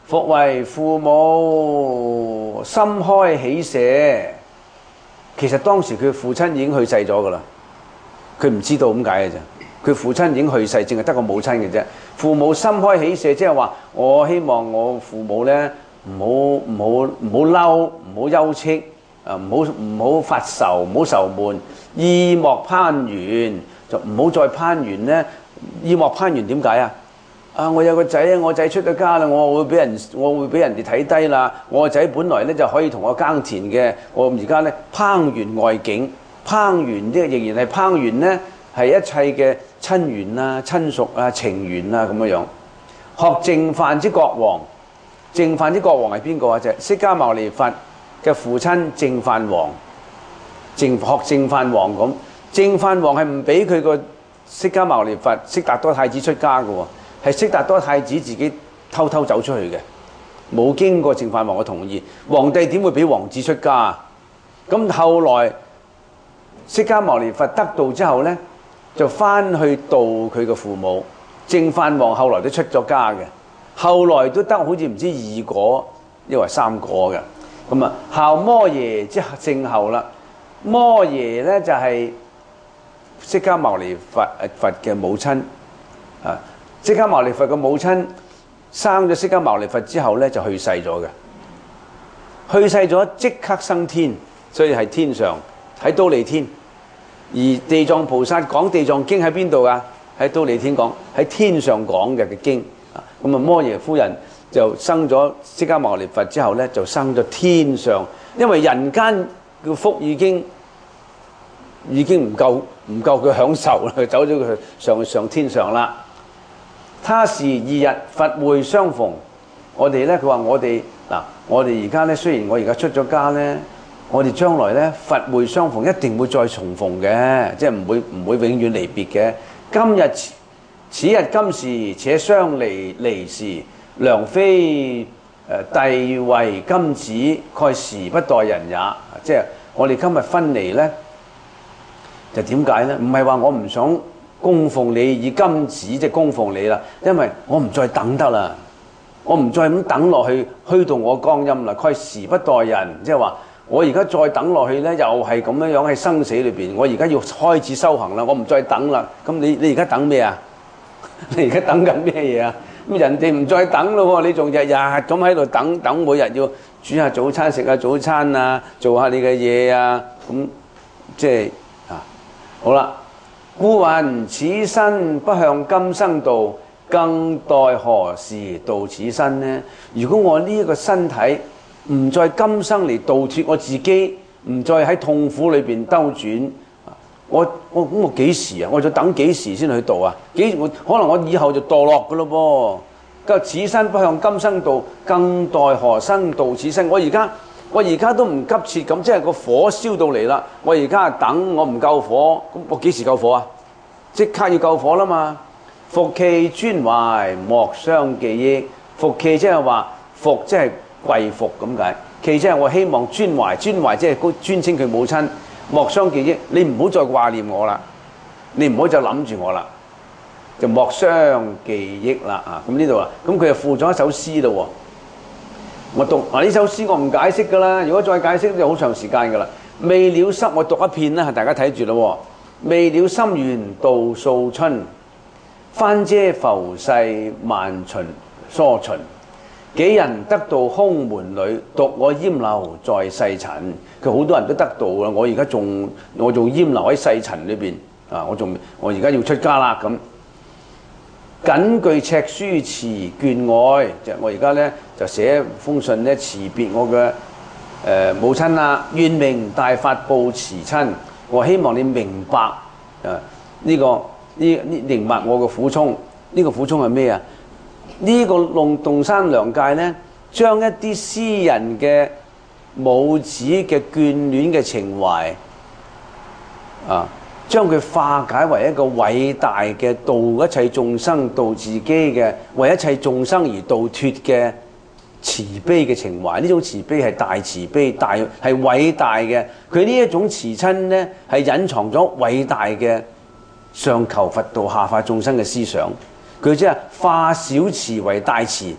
復為父母，心開喜捨。其實當時佢父親已經去世咗噶啦，佢唔知道點解嘅啫。佢父親已經去世，淨係得個母親嘅啫。父母心開喜捨，即係話我希望我父母咧唔好嬲，唔好憂戚，唔好發愁，唔好愁悶，意莫攀緣，就唔好再攀緣咧。意莫攀緣點解啊？我有個仔，我仔出咗家啦，我會俾人哋睇低啦。我個仔本來咧就可以同我耕田嘅，我而家咧攀緣外境，攀緣即係仍然係攀緣咧，係一切嘅親緣啊、親屬啊、情緣啊咁樣樣。學淨飯之國王，淨飯之國王係邊個啊？就係釋迦牟尼佛嘅父親淨飯王，學淨飯王咁。淨飯王係唔俾佢個釋迦牟尼佛悉達多太子出家嘅喎。係悉達多太子自己偷偷走出去嘅，冇經過淨飯王嘅同意。皇帝點會俾王子出家啊？咁後來釋迦牟尼佛得道之後呢，就翻去度佢嘅父母。淨飯王後來都出咗家嘅，後來都得好似唔知2果，抑或3果嘅。咁啊，孝摩耶之正後啦。摩耶呢就係釋迦牟尼佛嘅母親啊。釋迦牟尼佛嘅母親生咗釋迦牟尼佛之後咧，就去世咗嘅。去世咗即刻升天，所以係天上喺忉利天。而地藏菩薩講地藏經喺邊度啊？喺忉利天講，喺天上講嘅經。咁啊，摩耶夫人就生咗釋迦牟尼佛之後咧，就生咗天上，因為人間嘅福已經唔夠佢享受啦，佢走咗佢上天上啦。他時2日，佛會相逢。我哋咧，佢話我哋而家咧，雖然我而家出咗家咧，我哋將來咧佛會相逢，一定會再重逢嘅，即係唔會永遠離別嘅。此日今時且相離時，良非弟為金子，蓋時不待人也。即係我哋今日分離咧，就點解咧？唔係話我唔想供奉你以金子，即係供奉你啦，因為我唔再等得啦，我唔再咁等落去，虛度我光陰啦。蓋時不待人，即係話我而家再等落去咧，又係咁樣樣喺生死裏邊。我而家要開始修行啦，我唔再等啦。咁你而家等咩啊？你而家等緊咩嘢啊？咁人哋唔再等咯喎，你仲日日咁喺度等，每日要煮下早餐，食下早餐啊，做下你嘅嘢啊，咁即係好啦。故云此身不向今生度，更待何時度此身呢？如果我呢一個身體唔再今生嚟度脫我自己，唔再喺痛苦裏邊兜轉，我幾時啊？我就等幾時先去度啊？可能我以後就墮落噶咯噃。咁此身不向今生度，更待何生度此身？我而家都唔急切咁，即係個火燒到嚟啦。我而家等，我唔救火，咁我幾時救火啊？即刻要救火啦嘛！復冀專懷，莫相記憶。復冀即係話復，即係跪服咁解。冀即係我希望專懷，專懷即係尊稱佢母親。莫相記憶，你唔好再掛念我啦，你唔好再諗住我啦，就莫相記憶啦啊！咁呢度啊，咁佢就附咗一首詩咯喎。我讀呢首詩我唔解釋噶啦，如果再解釋就好長時間噶啦。未了心，我讀一遍啦，大家睇住咯。未了心願度數春，翻遮浮世萬旬疏旬。幾人得道空門裏，獨我淹留在世塵。佢好多人都得道啦，我而家仲淹留喺世塵裏邊啊！我而家要出家啦咁。謹具赤書辭眷愛，即係我而家咧就寫封信咧辭別我嘅母親啦。願明大法報慈親，我希望你明白明白我嘅苦衷。呢個苦衷係咩啊？呢個洞山良介咧，將一啲私人嘅母子嘅眷戀嘅情懷啊，將佢化解為一個偉大嘅度一切眾生、度自己嘅，為一切眾生而度脫嘅慈悲嘅情懷。呢種慈悲係大慈悲，係偉大嘅。佢呢一種慈親呢，係隱藏咗偉大嘅上求佛道、下化眾生嘅思想。佢即係化小慈為大慈，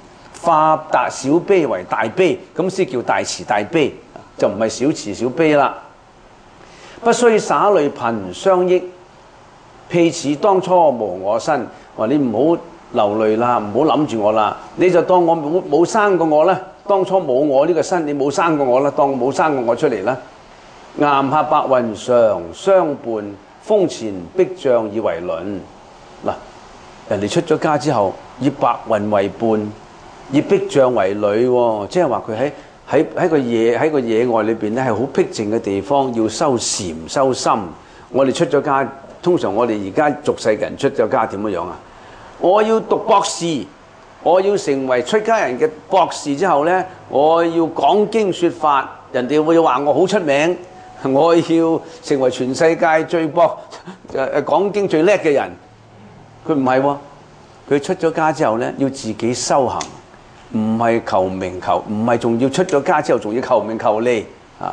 化大小悲為大悲，咁先叫大慈大悲，就唔係小慈小悲啦。不須灑淚頻相憶，譬似當初無我身。話你唔好流淚啦，唔好諗住我啦，你就當我冇生過我啦。當初冇我呢個身，你冇生過我啦，當冇生過我出嚟啦。岩下白雲常相伴，風前碧嶂以為鄰。嗱，人哋出咗家之後，以白雲為伴，以碧嶂為侶喎，即係話佢喺個野外裏邊咧，係好僻靜嘅地方，要修禪修心。我哋出咗家，通常我哋而家俗世嘅人出咗家點樣啊？我要讀博士，我要成為出家人嘅博士之後呢，我要講經說法，人哋會話我好出名，我要成為全世界最講經最叻嘅人。佢唔係喎，佢出咗家之後呢，要自己修行，唔係求名求，唔係仲要出咗家之後仲要求名求利啊！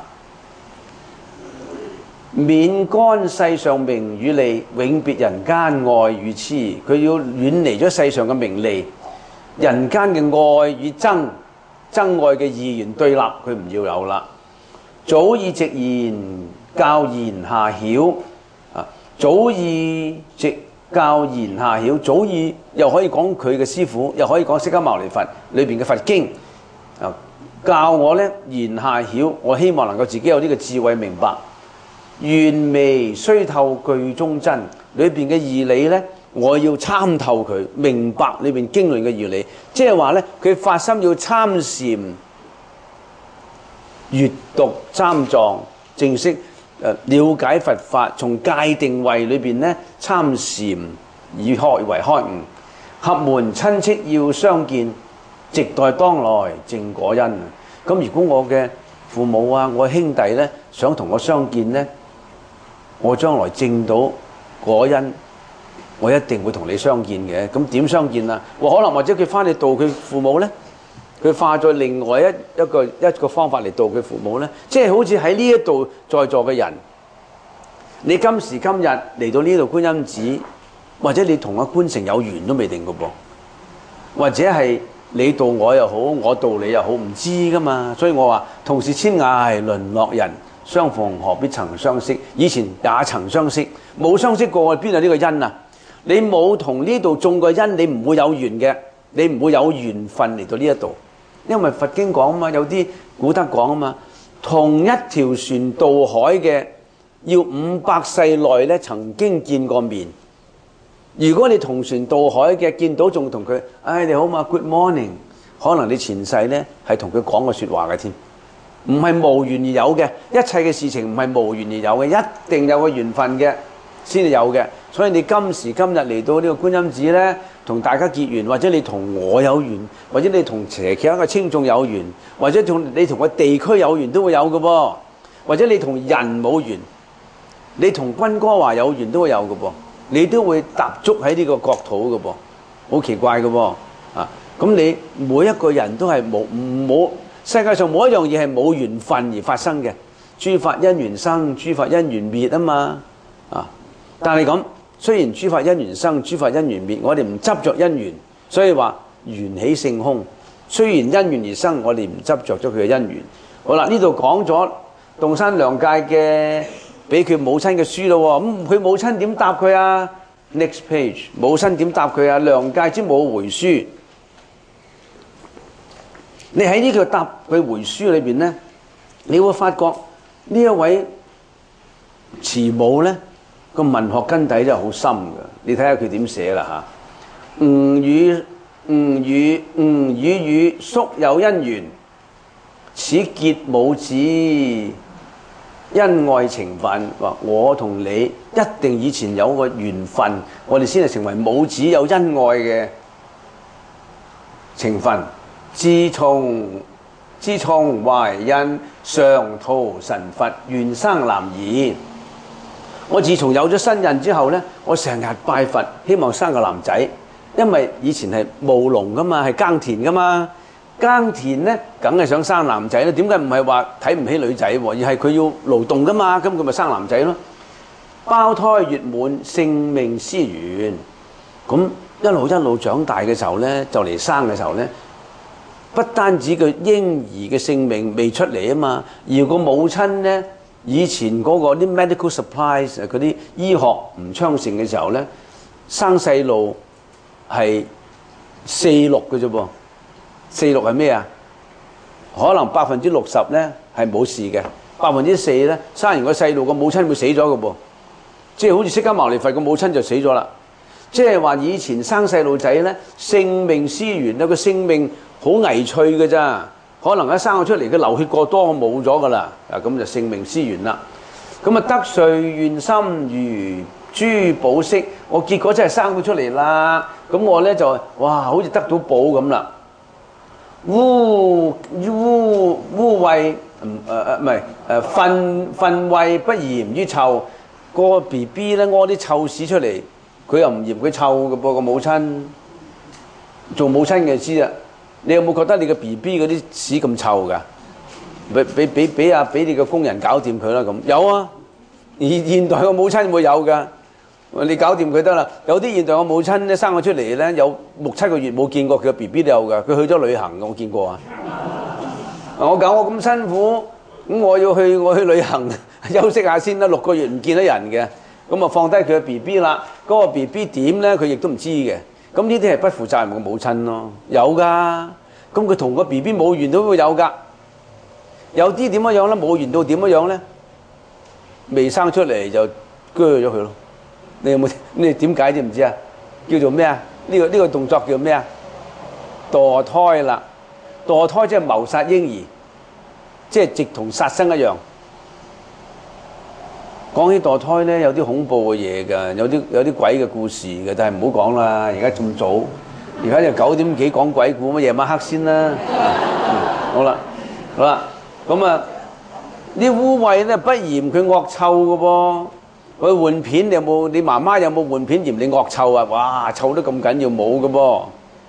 免干世上名與利，永別人間愛與痴。佢要遠離咗世上嘅名利，人間嘅愛與憎愛嘅二元對立，佢唔要有啦。早已直言教言下曉啊！早已直教言下曉，早已又可以講佢嘅師父，又可以講釋迦牟尼佛裏邊嘅佛經啊，教我呢言下曉。我希望能夠自己有呢個智慧明白。願微須透句中真，裏邊嘅義理呢，我要參透佢，明白裏邊經論嘅義理。即係話呢，佢發心要參禪，閱讀參藏，正式了解佛法，從戒定慧裏邊呢參禪，以開為開悟。合門親戚要相見，直待當來證果因。咁如果我嘅父母啊，我兄弟呢，想同我相見呢，我將來證到果因，我一定會同你相見嘅。咁點相見啊？可能或者佢翻嚟度佢父母呢，佢化咗另外一個方法嚟度佢父母呢。即係好似喺呢一度在座嘅人，你今時今日嚟到呢度觀音寺，或者你同阿觀成有緣都未定㗎噃，或者係你度我又好，我度你又好，唔知噶嘛。所以我話同是天涯淪落人，相逢何必曾相識。以前也曾相識，冇相識過，邊有呢個因啊？你冇同呢度種個因，你唔會有緣嘅，你唔會有緣分嚟到呢一度。因為佛經講啊嘛，有啲古德講啊嘛，同一條船渡海嘅，要500世內咧曾經見過面。如果你同船渡海嘅，見到仲同佢，你好嘛 ，Good morning， 可能你前世咧係同佢講過說話嘅添。唔係無緣而有嘅，一切嘅事情唔係無緣而有嘅，一定有個緣分嘅先至有嘅。所以你今時今日嚟到呢個觀音寺呢，同大家結緣，或者你同我有緣，或者你同其他嘅親眾有緣，或者你同個地區有緣都會有嘅噃，或者你同人冇緣，你同君哥華有緣都會有嘅噃，你都會踏足喺呢個國土嘅噃，好奇怪嘅噃啊！咁你每一個人都係冇。世界上冇一樣嘢係冇緣分而發生嘅，諸法因緣生，諸法因緣滅啊嘛啊！但係咁，雖然諸法因緣生，諸法因緣滅，我哋唔執着因緣，所以話緣起性空。雖然因緣而生，我哋唔執着咗佢嘅因緣。好啦，呢度講咗洞山良介嘅俾佢母親嘅書咯，咁佢母親點答佢啊 ？Next page， 母親點答佢啊？良介之母回書。你喺呢個答佢回書裏邊呢，你會發覺呢一位慈母呢個文學根底真係好深嘅。你睇下佢點寫啦嚇。吾與叔有因緣，此結母子恩愛情分。話我同你一定以前有個緣分，我哋先係成為母子有恩愛嘅情分。自從懷孕常圖神佛，願生男兒。我自從有咗身孕之後呢，我成日拜佛，希望生個男仔。因為以前係務農噶嘛，係耕田噶嘛，耕田呢梗係想生男仔啦。點解唔係話睇唔起女仔，而係佢要勞動噶嘛？咁佢咪生男仔咯。胞胎月滿，性命思源。咁一路長大嘅時候呢，就嚟生嘅時候呢， 不單止個嬰兒嘅性命未出嚟啊嘛，而個母親咧，以前嗰個啲 medical supplies 嗰啲醫學唔昌盛嘅時候咧，生細路係4-6嘅啫噃，4-6係咩啊？可能60%咧係冇事嘅，4%咧生完個細路個母親會死咗嘅噃，即係好似釋迦牟尼佛個母親就死咗啦。即係話以前生細路仔咧，性命思源咧，個性命好危脆嘅咋，可能一生咗出嚟佢流血過多冇咗噶啦，咁就性命思源啦。咁啊得遂願心如珠寶色，我結果真係生咗出嚟啦。咁我咧就哇，好似得到寶咁啦。污穢糞穢不嫌於臭，個 BB 咧屙啲臭屎出嚟，佢又唔嫌佢臭嘅噃。個母親做母親嘅知啦。你有冇覺得你個 BB 嗰啲屎咁臭㗎？俾你個工人搞掂佢啦咁。有啊，而現代個母親會有㗎。你搞掂佢得啦。有啲現代個母親咧生咗出嚟咧，有6-7個月冇見過佢個 BB 都有㗎。佢去咗旅行，我見過啊。我搞我咁辛苦，咁我要去旅行休息下先啦。6個月唔見得人嘅，咁啊放低佢個 BB 啦。嗰個 BB 點咧，佢亦都唔知嘅。咁呢啲係不負責任嘅母親咯，有㗎。咁佢同個 BB 冇緣都會有㗎。有啲點樣咧？冇緣到點樣咧？未生出嚟就鋸咗佢咯。你有冇？你點解知唔知啊？叫做咩啊？呢個動作叫咩啊？墮胎啦！墮胎即係謀殺嬰兒，即係直同殺生一樣。講起墮胎咧，有啲恐怖嘅嘢㗎，有啲鬼嘅故事嘅，但係唔好講啦。而家咁早，而家就9點幾講鬼故，咁夜晚黑先啦。好啦，咁啊，啲污穢咧不嫌佢惡臭嘅噃。佢換片，你媽媽有冇換片嫌你惡臭啊？哇，臭得咁緊要冇嘅噃。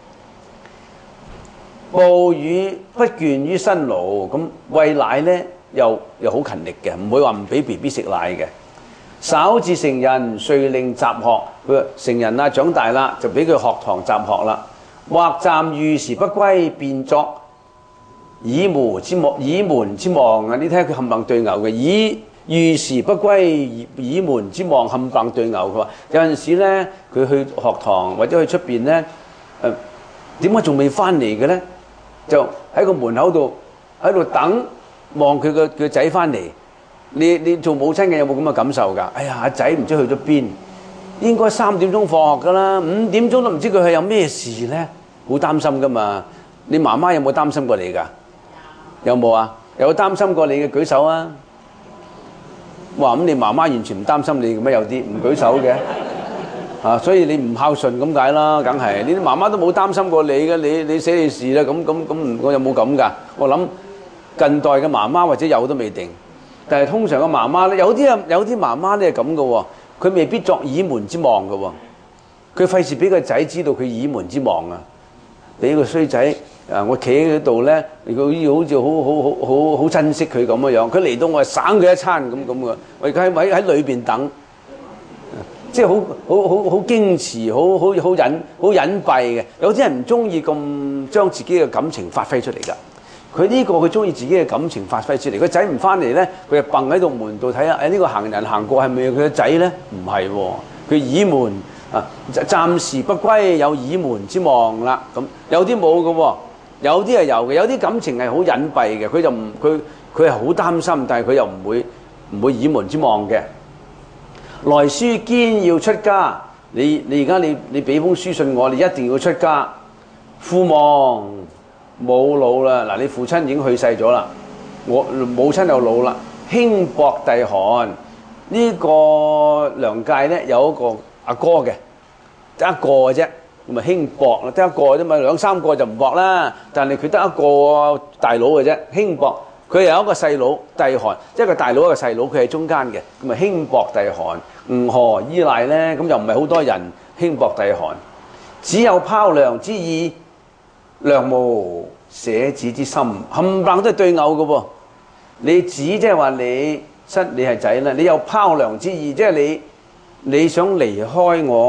哺乳不倦於辛勞，咁餵奶咧又好勤力嘅，唔會話唔俾 BB 食奶嘅。稍至成人，遂令習學。佢成人啦，長大啦，就俾佢學堂習學啦。或暫遇時不歸，便作倚門之望啊！你睇下佢冚唪唥對牛嘅，遇時不歸，倚門之望冚唪唥對牛。佢話有陣時咧，佢去學堂或者去出邊咧，點解仲未翻嚟嘅咧？就喺個門口度喺度等，望佢個仔翻嚟。你做母親嘅有冇咁嘅感受㗎？哎呀，阿仔唔知去咗邊，應該3點鐘放學㗎啦，5點鐘都唔知佢係有咩事咧，好擔心㗎嘛。你媽媽有冇擔心過你㗎？有冇啊？有擔心過你嘅舉手啊？哇！咁你媽媽完全唔擔心你，咁有啲唔舉手嘅啊，所以你唔孝順咁解啦，梗係你啲媽媽都冇擔心過你嘅，你死你事啦，咁我有冇咁㗎？我諗近代嘅媽媽或者有都未定，但係通常嘅媽媽咧，有啲媽媽咧係咁嘅喎，佢未必作倚門之望嘅喎，佢費事俾個仔知道佢倚門之望啊，俾個衰仔。我企喺度咧，佢好似好珍惜佢咁嘅樣。佢嚟到我係省佢一餐咁嘅。我而家喺裏邊等，即係好矜持，好隱蔽嘅。有啲人唔中意咁將自己嘅感情發揮出嚟㗎。佢中意自己嘅感情發揮出嚟。個仔唔翻嚟咧，佢就蹦喺度門度睇下，呢個行人行過係咪佢個仔咧？唔係喎，佢倚門啊，暫時不歸，有倚門之望啦。咁有啲冇嘅喎。有啲係有嘅，有啲感情係好隱蔽嘅，佢係好擔心，但係佢又唔會倚門之望嘅。來書堅要出家，你而家你俾封書信我，你一定要出家。父亡母老啦，嗱，你父親已經去世咗啦，我母親又老啦。兄薄弟寒，呢個梁界咧有一個阿哥嘅，得一個嘅啫。咁啊，兄薄啦，得一個啫嘛，2-3個就唔薄啦。但係佢得一個大佬嘅啫，兄薄。佢有一個細佬弟寒，一個大佬一個細佬，佢係中間嘅。咁啊，兄薄弟寒，吾何依賴咧？咁又唔係好多人，兄薄弟寒，只有拋娘之意，娘無捨子之心，冚唪唥都係對偶嘅喎。你子即係話你係仔啦，你有拋娘之意，即係你想離開我。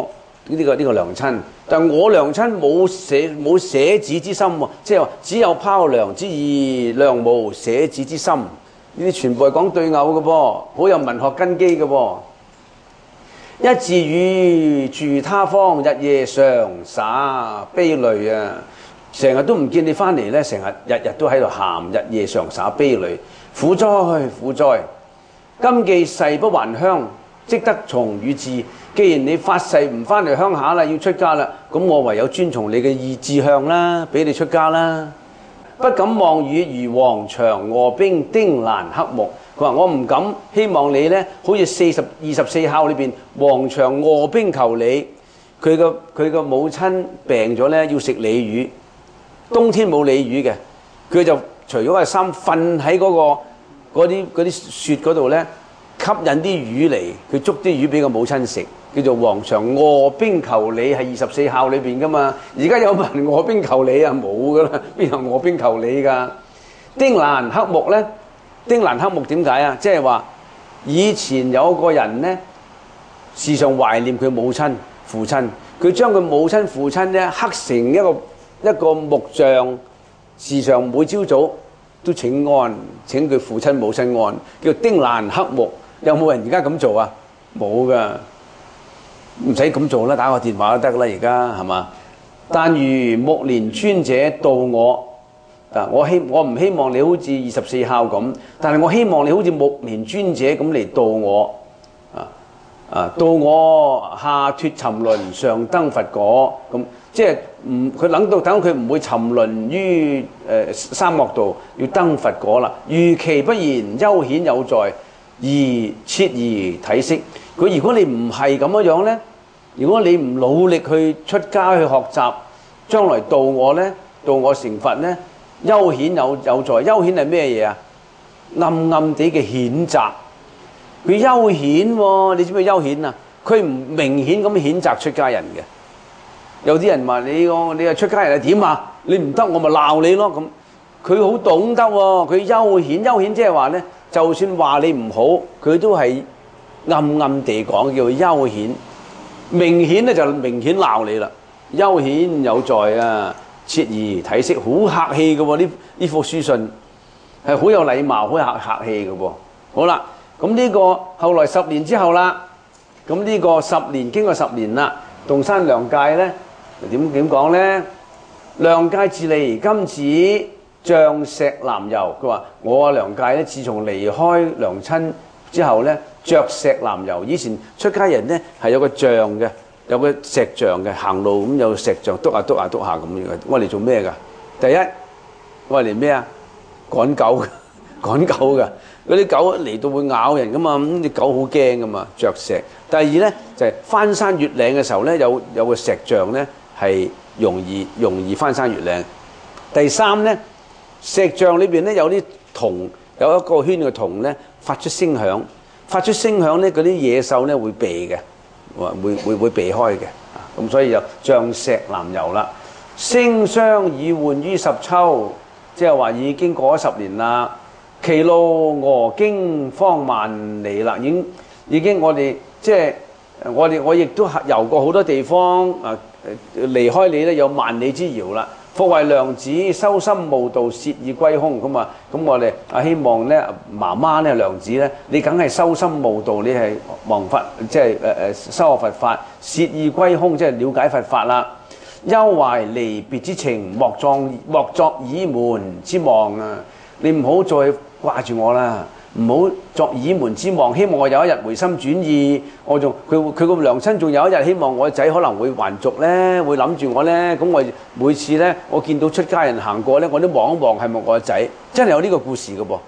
呢個娘親，但我娘親冇捨子之心喎，即係話只有拋娘之意，娘無捨子之心。呢啲全部係講對偶嘅噃，好有文學根基嘅噃。一字語住他方，日夜常灑悲淚啊！成日都唔見你翻嚟咧，成日日日都喺度喊，日夜常灑悲淚，苦哉苦哉！今既誓不還鄉，即得從與志。既然你發誓唔翻嚟鄉下啦，要出家啦，咁我唯有遵從你嘅志向啦，俾你出家啦。不敢望與如黃牆臥冰丁蘭黑木。佢話我唔敢希望你呢，好似24孝裏邊黃牆臥冰求鯉。佢個母親病咗呢，要食鯉魚，冬天冇鯉魚嘅，佢就除咗個衫瞓喺嗰啲雪嗰度呢，吸引啲魚嚟，佢捉啲魚俾個母親食，叫做黃牆臥冰求鯉，係24孝裏邊噶嘛。而家有冇人臥冰求鯉啊？冇噶啦，邊有臥冰求鯉噶？丁蘭黑木呢？丁蘭黑木點解啊？即係話以前有個人呢，時常懷念佢母親父親，佢將佢母親父親呢刻成一個木像，時常每朝早都請安，請佢父親母親安，叫丁蘭黑木。有冇人而家咁做啊？冇噶，唔使咁做啦，打個電話都得啦，而家係嘛？但如目連尊者度我。我唔希望你好似24孝咁，但係我希望你好似目連尊者咁嚟度我，度我下脫沉淪，上登佛果。咁即係佢等佢唔會沉淪於三惡道，要登佛果啦。如其不然，幽顯有在，而切而體識。佢如果你唔係咁樣呢，如果你唔努力去出家去學習，將來度我呢，度我成佛呢？幽顯有在，幽顯係咩嘢啊？暗暗地嘅譴責，佢幽顯喎，你知唔知幽顯啊？佢唔明顯咁譴責出家人嘅。有啲人話你係出家人係點啊？你唔得我咪鬧你咯咁。佢好懂得喎，佢幽顯即係話咧，就算話你唔好，佢都係暗暗地講，叫幽顯。明顯咧就明顯鬧你啦。幽顯有在啊！切而體識，好客氣嘅喎，呢封書信係好有禮貌，好客氣嘅喎。好啦，咁呢個後來10年之後啦，咁呢個10年經過10年啦，洞山良介咧點講咧？良介自離今子仗石南遊，佢話我良介咧，自從離開娘親之後咧，着石南遊。以前出家人咧係有個像嘅。有個石像嘅，行路咁有石像，篤下咁樣。我嚟做咩㗎？第一，我嚟咩啊？趕狗嘅，嗰啲狗嚟到會咬人㗎嘛，咁啲狗好驚㗎嘛，着石。第二咧就係翻山越嶺嘅時候咧，有個石像咧係容易翻山越嶺。第三咧，石像裏邊咧有啲銅，有一個圈嘅銅咧發出聲響咧，嗰啲野獸咧會避嘅。會避開嘅，咁所以就仗石南遊啦。聲相已換於十秋，即係話已經過咗10年啦。其路俄經方萬里啦，已經我哋即係我亦都遊過好多地方啊，離開你咧有萬里之遙啦。復為娘子修心慕道，涉意歸空咁啊！咁我哋希望咧，媽媽咧，娘子咧，你梗係修心慕道，你係忘佛，即係修學佛法，涉意歸空，即係了解佛法啦。憂懷離別之情，莫作倚門之望啊！你唔好再掛住我啦，唔好作倚門之望。希望我有一日回心轉意，佢個娘親仲有一日希望我仔可能會還俗咧，會諗住我咧。咁我每次咧，我見到出家人行過咧，我都望一望係咪我個仔？真係有呢個故事嘅噃。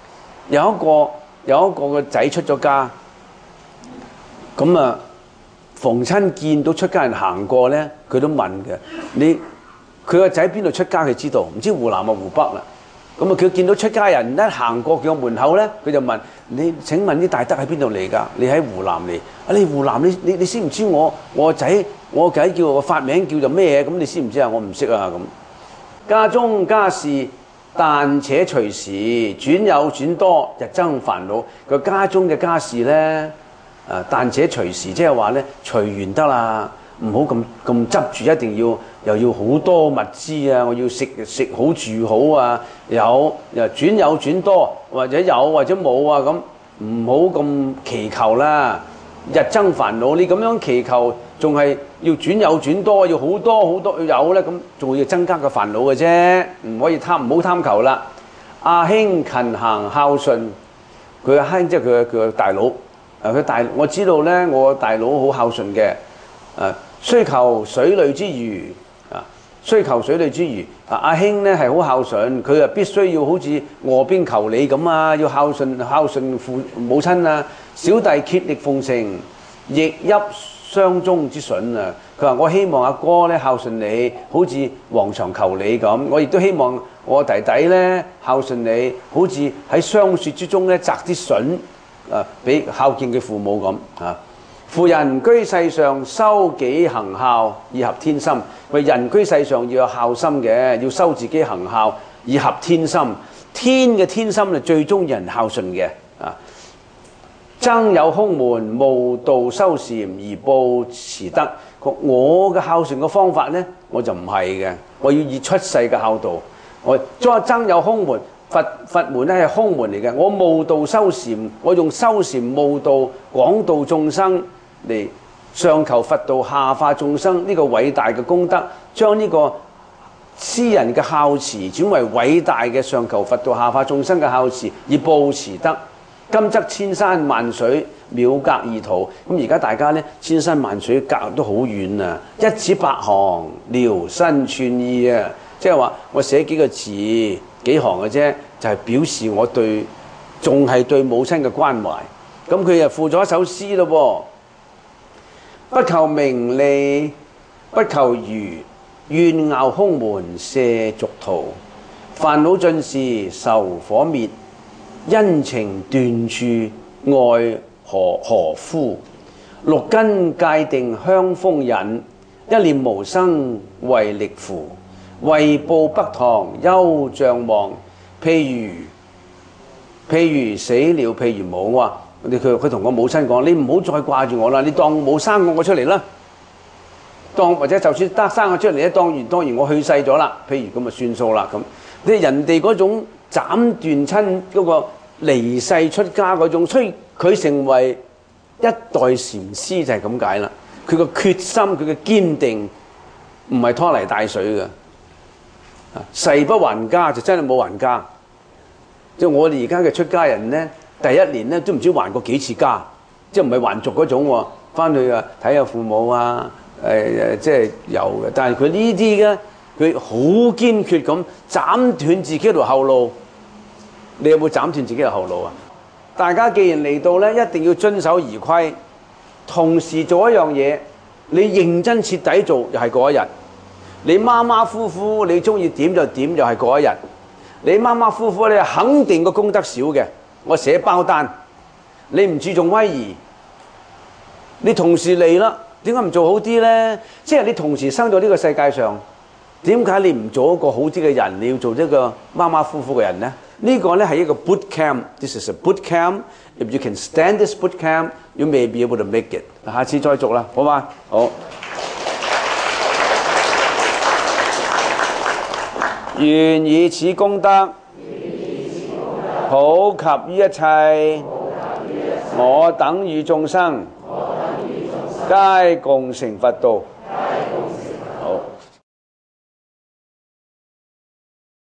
有一個個仔出咗家，咁啊，逢親見到出家人行過咧，佢都問嘅。佢個仔邊度出家？佢知道，唔知湖南啊湖北啦。咁啊！佢見到出家人一行過佢個門口咧，佢就問你：請問啲大德喺邊度嚟㗎？你喺湖南嚟？你湖南你知唔知我個仔叫我發名叫做咩嘢？咁你知唔知啊？我唔識啊咁。家中家事但且隨時轉有轉多，日增煩惱。佢家中嘅家事咧，但且隨時即係話咧隨緣得啦。 唔好咁執住，一定要又要好多物資啊！我要食好住好啊！又轉有轉多，或者有或者冇啊咁，唔好咁祈求啦。日增煩惱，你咁樣祈求，仲係要轉有轉多，要好多好多要有咧，咁仲會要增加個煩惱嘅啫。唔可以唔好貪求啦。阿兄勤行孝順，佢阿兄即係佢嘅大佬。我知道咧，我大佬好孝順嘅。雖求水裏之魚啊，雖求水裏之魚。阿兄咧係好孝順，佢啊必須要好似餓邊求鯉咁啊，要孝順父母親啊。小弟竭力奉承，亦泣雙忠之筍啊！佢話：我希望阿哥咧孝順你，好似黃牆求鯉咁。我亦都希望我弟弟咧孝順你，好似喺霜雪之中咧摘啲筍俾孝敬嘅父母咁啊！夫人居世上，修己行孝，以合天心。為人居世上要有孝心嘅，要修自己行孝，以合天心。天嘅天心係最中意人孝順嘅啊！僧有空門，無道修禪而報慈德。我嘅孝順嘅方法呢，我就唔係嘅，我要以出世嘅孝道。我僧有空門，佛門咧係空門嚟嘅。我無道修禪，我用修禪無道廣度眾生嚟上求佛道，下化眾生呢個偉大嘅功德，將呢個私人嘅孝慈轉為偉大嘅上求佛道，下化眾生嘅孝慈，以報慈德。今則千山萬水，渺隔異途。咁而家大家咧，千山萬水隔都好遠啊！一紙白行，聊身串意啊！即係話我寫幾個字幾行嘅啫，就係表示我仲係對母親嘅關懷。咁佢又附咗一首詩咯噃：不求名利，不求譽，願樂空門卸俗途。煩惱盡時愁火滅，因情斷處愛何夫？六根界定香風引，一念無生為力扶。為報北堂憂將亡，譬如死了，譬如冇啊！佢同我母親講：你唔好再掛住我啦，你當冇生過我出嚟啦。或者就算得生我出嚟咧，當然我去世咗啦。譬如咁咪算數啦咁。你人哋嗰種斬斷親嗰個離世出家嗰種，所以佢成為一代禪師就係咁解啦。佢個決心，佢嘅堅定，唔係拖泥帶水嘅。誓不還家就真係冇還家。即係我哋而家嘅出家人咧，第一年咧都唔知還過幾次家，即係唔係還俗嗰種喎。翻去啊睇下父母啊，即係有嘅。但係佢呢啲嘅。佢好堅決咁斬斷自己條後路，你有冇斬斷自己條後路啊？大家既然嚟到咧，一定要遵守儀規，同時做一樣嘢，你認真徹底做又係嗰一日。你馬馬虎虎，你中意點就點，又係嗰一日。你馬馬虎虎，你肯定個功德少嘅。我寫包單，你唔注重威儀，你同時嚟啦，點解唔做好啲咧？即係你同時生咗呢個世界上。點解你唔做一個好啲嘅人？你要做一個馬馬虎虎嘅人呢？呢個咧係一個 boot camp。This is a boot camp. If you can stand this boot camp, you may be able to make it。下次再續啦，好嗎？好。願以此功德，普及於一切，我等與眾生，皆共成佛道。